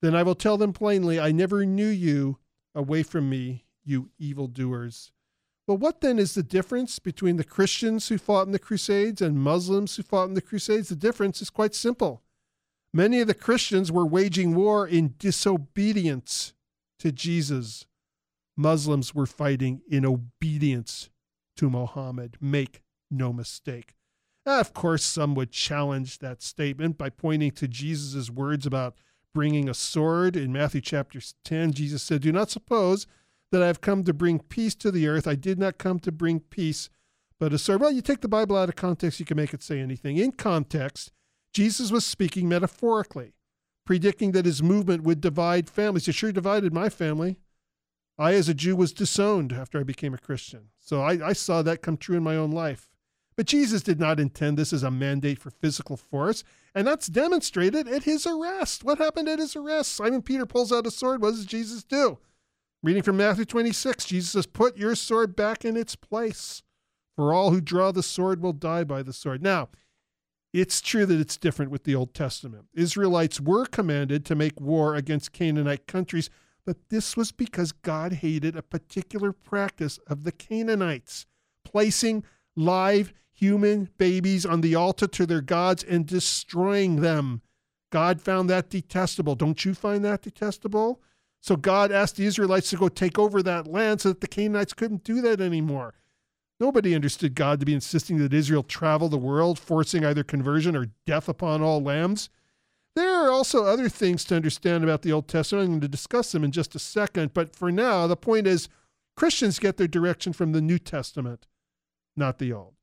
Then I will tell them plainly, I never knew you. Away from me, you evildoers. Well, what then is the difference between the Christians who fought in the Crusades and Muslims who fought in the Crusades? The difference is quite simple. Many of the Christians were waging war in disobedience to Jesus. Muslims were fighting in obedience to Muhammad. Make no mistake. Of course, some would challenge that statement by pointing to Jesus' words about bringing a sword. In Matthew chapter ten, Jesus said, do not suppose that I have come to bring peace to the earth. I did not come to bring peace, but a sword. Well, you take the Bible out of context, you can make it say anything. In context, Jesus was speaking metaphorically, predicting that his movement would divide families. It sure divided my family. I, as a Jew, was disowned after I became a Christian. So I, I saw that come true in my own life. But Jesus did not intend this as a mandate for physical force, and that's demonstrated at his arrest. What happened at his arrest? Simon Peter pulls out a sword. What does Jesus do? Reading from Matthew twenty-six, Jesus says, put your sword back in its place, for all who draw the sword will die by the sword. Now, it's true that it's different with the Old Testament. Israelites were commanded to make war against Canaanite countries, but this was because God hated a particular practice of the Canaanites, placing live human babies on the altar to their gods and destroying them. God found that detestable. Don't you find that detestable? So God asked the Israelites to go take over that land so that the Canaanites couldn't do that anymore. Nobody understood God to be insisting that Israel travel the world, forcing either conversion or death upon all lambs. There are also other things to understand about the Old Testament. I'm going to discuss them in just a second, but for now, the point is Christians get their direction from the New Testament, not the Old.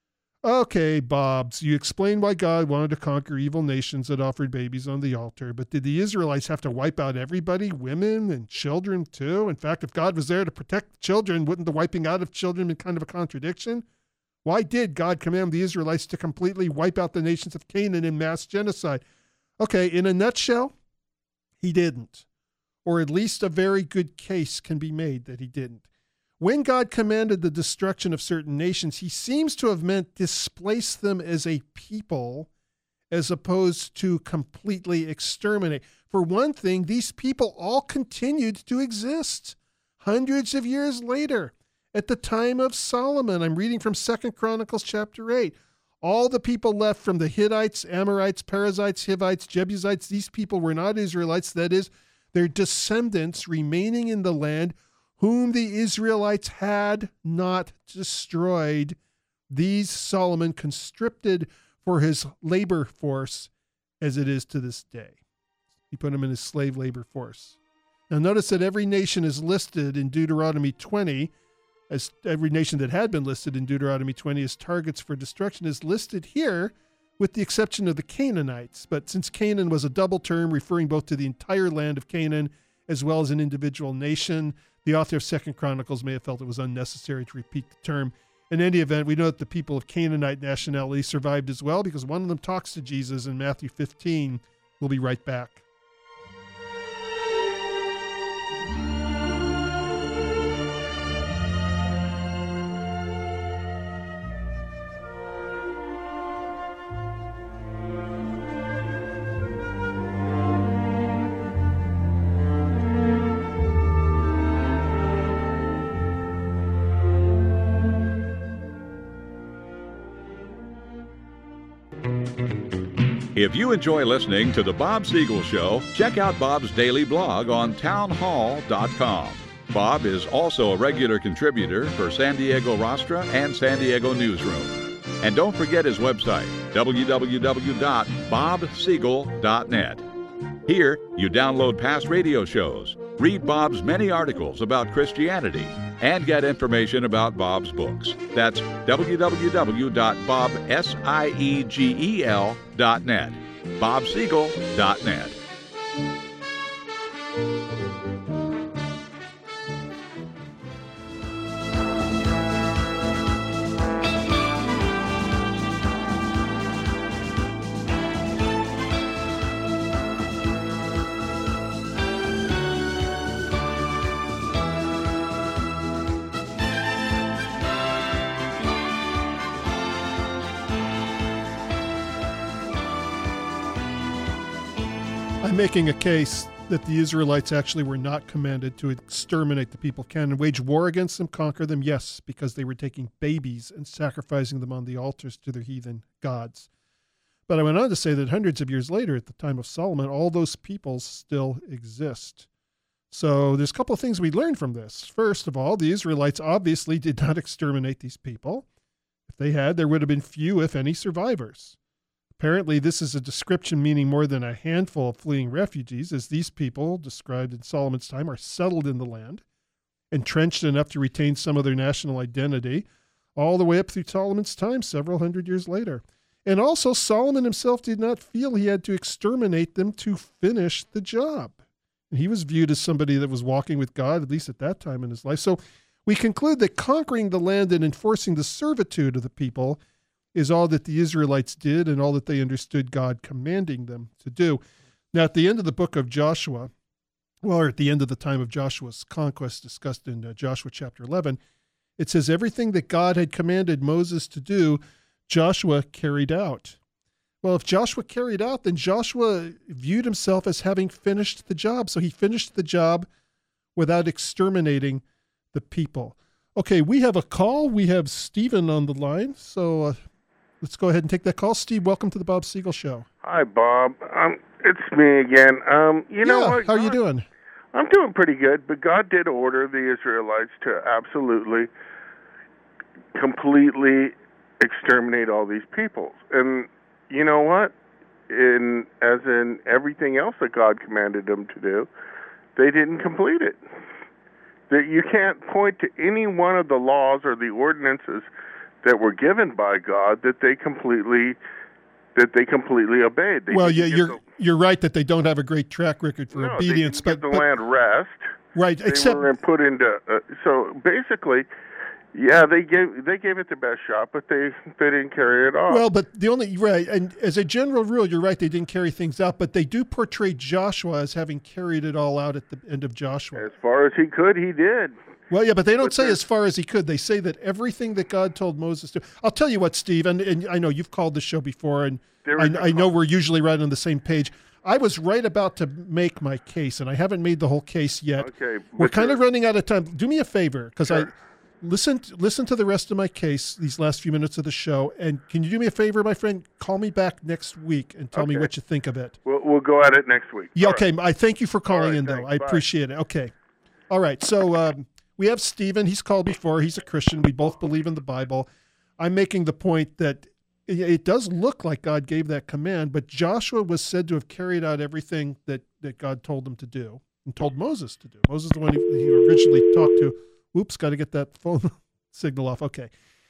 Okay, Bobs, you explained why God wanted to conquer evil nations that offered babies on the altar, but did the Israelites have to wipe out everybody, women and children too? In fact, if God was there to protect children, wouldn't the wiping out of children be kind of a contradiction? Why did God command the Israelites to completely wipe out the nations of Canaan in mass genocide? Okay, in a nutshell, he didn't. Or at least a very good case can be made that he didn't. When God commanded the destruction of certain nations, he seems to have meant displace them as a people as opposed to completely exterminate. For one thing, these people all continued to exist hundreds of years later. At the time of Solomon, I'm reading from Second Chronicles chapter eight. All the people left from the Hittites, Amorites, Perizzites, Hivites, Jebusites, these people were not Israelites. That is, their descendants remaining in the land whom the Israelites had not destroyed. These Solomon conscripted for his labor force as it is to this day. He put them in his slave labor force. Now notice that every nation is listed in Deuteronomy twenty, as every nation that had been listed in Deuteronomy twenty as targets for destruction is listed here, with the exception of the Canaanites. But since Canaan was a double term referring both to the entire land of Canaan as well as an individual nation, the author of Second Chronicles may have felt it was unnecessary to repeat the term. In any event, we know that the people of Canaanite nationality survived as well because one of them talks to Jesus in Matthew fifteen. We'll be right back. If you enjoy listening to The Bob Siegel Show, check out Bob's daily blog on town hall dot com. Bob is also a regular contributor for San Diego Rostra and San Diego Newsroom. And don't forget his website, w w w dot bob siegel dot net. Here, you download past radio shows, read Bob's many articles about Christianity, and get information about Bob's books. That's w w w dot bob siegel dot net. bob siegel dot net. I'm making a case that the Israelites actually were not commanded to exterminate the people of Canaan and wage war against them, conquer them? Yes, because they were taking babies and sacrificing them on the altars to their heathen gods. But I went on to say that hundreds of years later, at the time of Solomon, all those peoples still exist. So there's a couple of things we learned from this. First of all, the Israelites obviously did not exterminate these people. If they had, there would have been few, if any, survivors. Apparently, this is a description meaning more than a handful of fleeing refugees, as these people, described in Solomon's time, are settled in the land, entrenched enough to retain some of their national identity, all the way up through Solomon's time, several hundred years later. And also, Solomon himself did not feel he had to exterminate them to finish the job. And he was viewed as somebody that was walking with God, at least at that time in his life. So we conclude that conquering the land and enforcing the servitude of the people is all that the Israelites did and all that they understood God commanding them to do. Now, at the end of the book of Joshua, well, or at the end of the time of Joshua's conquest discussed in uh, Joshua chapter eleven, it says everything that God had commanded Moses to do, Joshua carried out. Well, if Joshua carried out, then Joshua viewed himself as having finished the job. So he finished the job without exterminating the people. Okay, we have a call. We have Stephen on the line. So uh, let's go ahead and take that call. Steve, welcome to the Bob Siegel Show. Hi, Bob. Um, it's me again. Um, you know yeah, what? How are you God, doing? I'm doing pretty good, but God did order the Israelites to absolutely, completely exterminate all these peoples. And you know what? In as in everything else that God commanded them to do, they didn't complete it. That you can't point to any one of the laws or the ordinances that were given by God that they completely that they completely obeyed. They well, yeah, you're the, you're right that they don't have a great track record for no, obedience, they didn't but give the but, land rest. Right, they except were put into uh, so basically. Yeah, they gave they gave it the best shot, but they they didn't carry it off. Well, but the only right, and as a general rule, you're right, they didn't carry things out, but they do portray Joshua as having carried it all out at the end of Joshua. As far as he could, he did. Well, yeah, but they don't but say as far as he could. They say that everything that God told Moses to. I'll tell you what, Steve, and, and I know you've called the show before, and I, I know we're usually right on the same page. I was right about to make my case, and I haven't made the whole case yet. Okay, we're kind of running out of time. Do me a favor, because sure. I. Listen, listen to the rest of my case, these last few minutes of the show, and can you do me a favor, my friend? Call me back next week and tell okay. me what you think of it. We'll, we'll go at it next week. Yeah, All okay. Right. I thank you for calling right, in, though. thanks. I Bye. appreciate it. Okay. All right. So um, we have Stephen. He's called before. He's a Christian. We both believe in the Bible. I'm making the point that it, it does look like God gave that command, but Joshua was said to have carried out everything that, that God told him to do and told Moses to do. Moses is the one he, he originally talked to. Oops, got to get that phone signal off. Okay.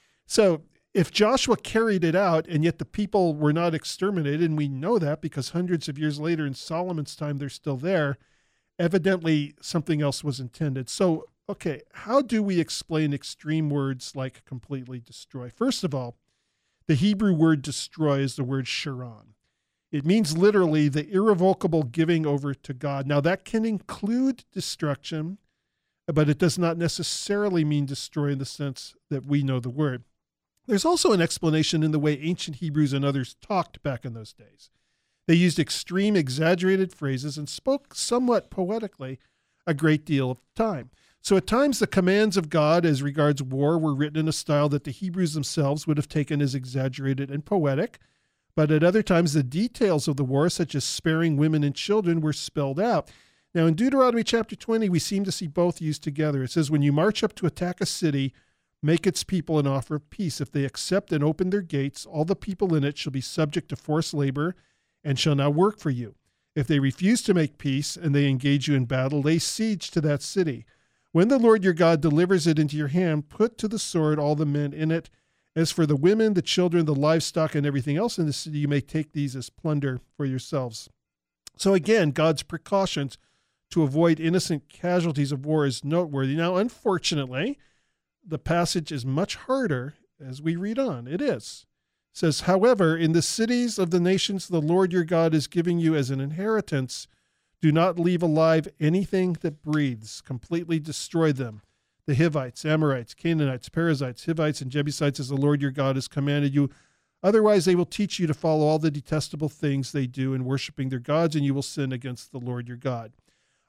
So if Joshua carried it out and yet the people were not exterminated, and we know that because hundreds of years later in Solomon's time, they're still there, evidently something else was intended. So, okay, how do we explain extreme words like completely destroy? First of all, the Hebrew word destroy is the word sharon. It means literally the irrevocable giving over to God. Now that can include destruction, but it does not necessarily mean destroy in the sense that we know the word. There's also an explanation in the way ancient Hebrews and others talked back in those days. They used extreme, exaggerated phrases and spoke somewhat poetically a great deal of the time. So at times the commands of God as regards war were written in a style that the Hebrews themselves would have taken as exaggerated and poetic, but at other times the details of the war, such as sparing women and children, were spelled out. Now, in Deuteronomy chapter twenty, we seem to see both used together. It says, when you march up to attack a city, make its people an offer of peace. If they accept and open their gates, all the people in it shall be subject to forced labor and shall now work for you. If they refuse to make peace and they engage you in battle, lay siege to that city. When the Lord your God delivers it into your hand, put to the sword all the men in it. As for the women, the children, the livestock, and everything else in the city, you may take these as plunder for yourselves. So again, God's precautions to avoid innocent casualties of war is noteworthy. Now, unfortunately, the passage is much harder as we read on. It is. It says, however, in the cities of the nations the Lord your God is giving you as an inheritance, do not leave alive anything that breathes. Completely destroy them. The Hivites, Amorites, Canaanites, Perizzites, Hivites, and Jebusites, as the Lord your God has commanded you. Otherwise, they will teach you to follow all the detestable things they do in worshiping their gods, and you will sin against the Lord your God.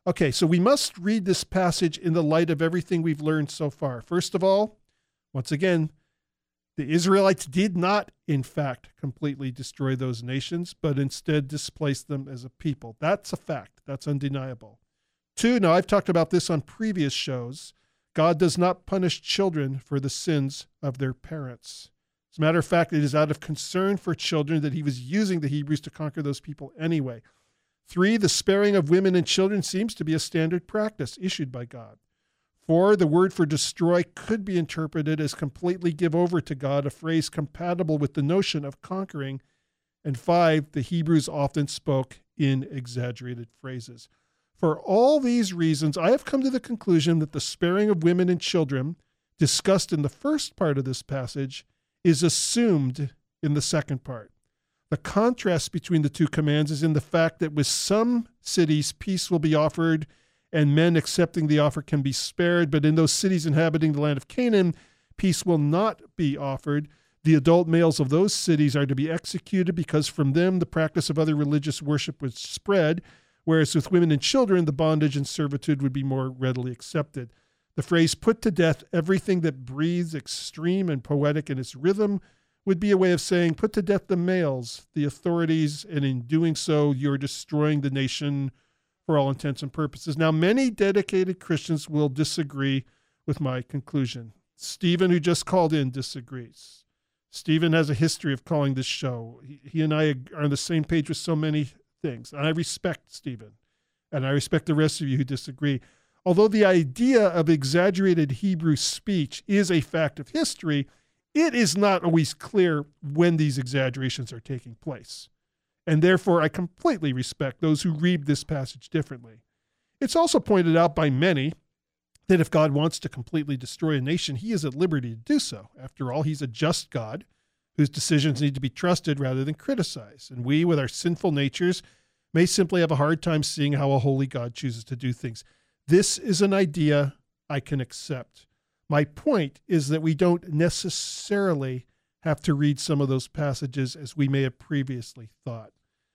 Okay, so we must read this passage in the light of everything we've learned so far. First of all, once again, the Israelites did not, in fact, completely destroy those nations, but instead displaced them as a people. That's a fact. That's undeniable. Two, now I've talked about this on previous shows. God does not punish children for the sins of their parents. As a matter of fact, it is out of concern for children that he was using the Hebrews to conquer those people anyway. Three, the sparing of women and children seems to be a standard practice issued by God. Four, the word for destroy could be interpreted as completely give over to God, a phrase compatible with the notion of conquering. And five, the Hebrews often spoke in exaggerated phrases. For all these reasons, I have come to the conclusion that the sparing of women and children, discussed in the first part of this passage, is assumed in the second part. The contrast between the two commands is in the fact that with some cities, peace will be offered and men accepting the offer can be spared, but in those cities inhabiting the land of Canaan, peace will not be offered. The adult males of those cities are to be executed because from them the practice of other religious worship would spread, whereas with women and children, the bondage and servitude would be more readily accepted. The phrase put to death everything that breathes extreme and poetic in its rhythm would be a way of saying put to death the males, the authorities, and in doing so, you're destroying the nation for all intents and purposes. Now, many dedicated Christians will disagree with my conclusion. Stephen, who just called in, disagrees. Stephen has a history of calling this show. He, he and I are on the same page with so many things, and I respect Stephen, and I respect the rest of you who disagree. Although the idea of exaggerated Hebrew speech is a fact of history, it is not always clear when these exaggerations are taking place. And therefore, I completely respect those who read this passage differently. It's also pointed out by many that if God wants to completely destroy a nation, he is at liberty to do so. After all, he's a just God whose decisions need to be trusted rather than criticized. And we, with our sinful natures, may simply have a hard time seeing how a holy God chooses to do things. This is an idea I can accept. My point is that we don't necessarily have to read some of those passages as we may have previously thought.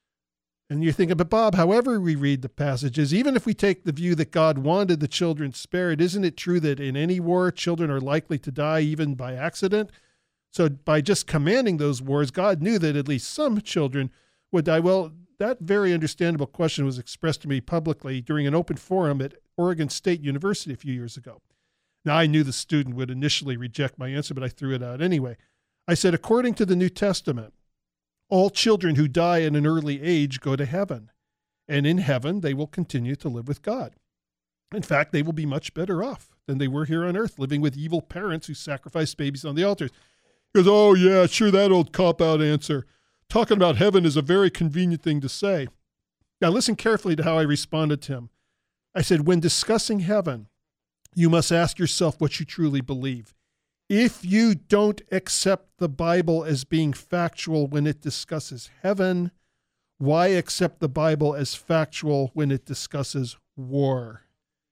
And you're thinking, but Bob, however we read the passages, even if we take the view that God wanted the children spared, isn't it true that in any war, children are likely to die even by accident? So by just commanding those wars, God knew that at least some children would die. Well, that very understandable question was expressed to me publicly during an open forum at Oregon State University a few years ago. Now, I knew the student would initially reject my answer, but I threw it out anyway. I said, according to the New Testament, all children who die at an early age go to heaven, and in heaven they will continue to live with God. In fact, they will be much better off than they were here on earth, living with evil parents who sacrificed babies on the altars. He goes, oh yeah, sure, that old cop-out answer. Talking about heaven is a very convenient thing to say. Now listen carefully to how I responded to him. I said, when discussing heaven, you must ask yourself what you truly believe. If you don't accept the Bible as being factual when it discusses heaven, why accept the Bible as factual when it discusses war?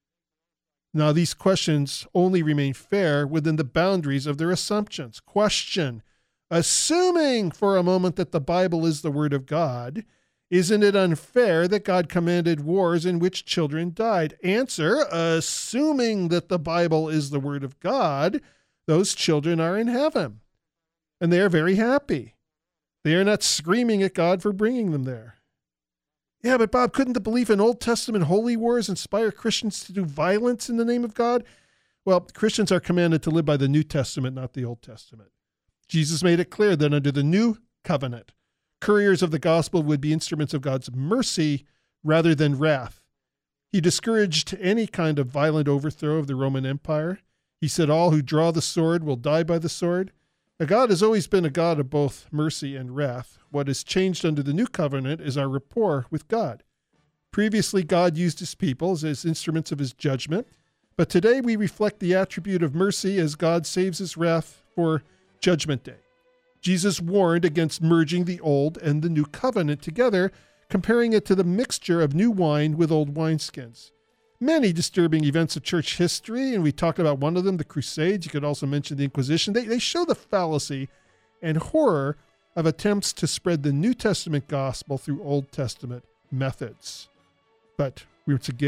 Now, these questions only remain fair within the boundaries of their assumptions. Question: assuming for a moment that the Bible is the Word of God, isn't it unfair that God commanded wars in which children died? Answer: assuming that the Bible is the Word of God, those children are in heaven, and they are very happy. They are not screaming at God for bringing them there. Yeah, but Bob, couldn't the belief in Old Testament holy wars inspire Christians to do violence in the name of God? Well, Christians are commanded to live by the New Testament, not the Old Testament. Jesus made it clear that under the New Covenant, couriers of the gospel would be instruments of God's mercy rather than wrath. He discouraged any kind of violent overthrow of the Roman Empire. He said all who draw the sword will die by the sword. Now, God has always been a God of both mercy and wrath. What has changed under the new covenant is our rapport with God. Previously, God used his people as instruments of his judgment, but today we reflect the attribute of mercy as God saves his wrath for Judgment Day. Jesus warned against merging the old and the new covenant together, comparing it to the mixture of new wine with old wineskins. Many disturbing events of church history, and we talked about one of them, the Crusades. You could also mention the Inquisition. They, they show the fallacy and horror of attempts to spread the New Testament gospel through Old Testament methods. But once again,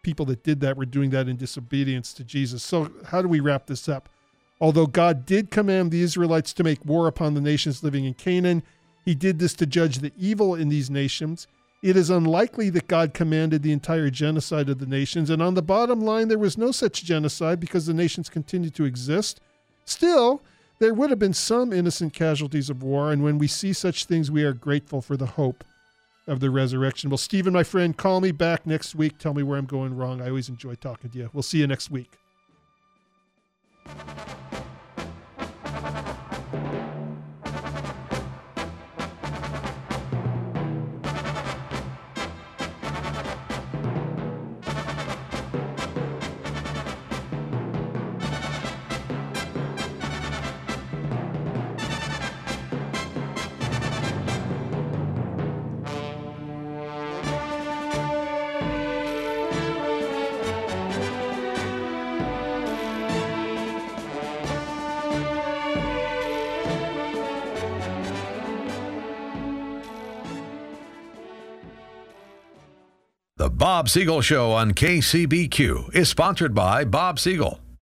people that did that were doing that in disobedience to Jesus. So how do we wrap this up? Although God did command the Israelites to make war upon the nations living in Canaan, he did this to judge the evil in these nations. It is unlikely that God commanded the entire genocide of the nations, and on the bottom line, there was no such genocide because the nations continued to exist. Still, there would have been some innocent casualties of war, and when we see such things, we are grateful for the hope of the resurrection. Well, Stephen, my friend, call me back next week. Tell me where I'm going wrong. I always enjoy talking to you. We'll see you next week. The Bob Siegel Show on K C B Q is sponsored by Bob Siegel.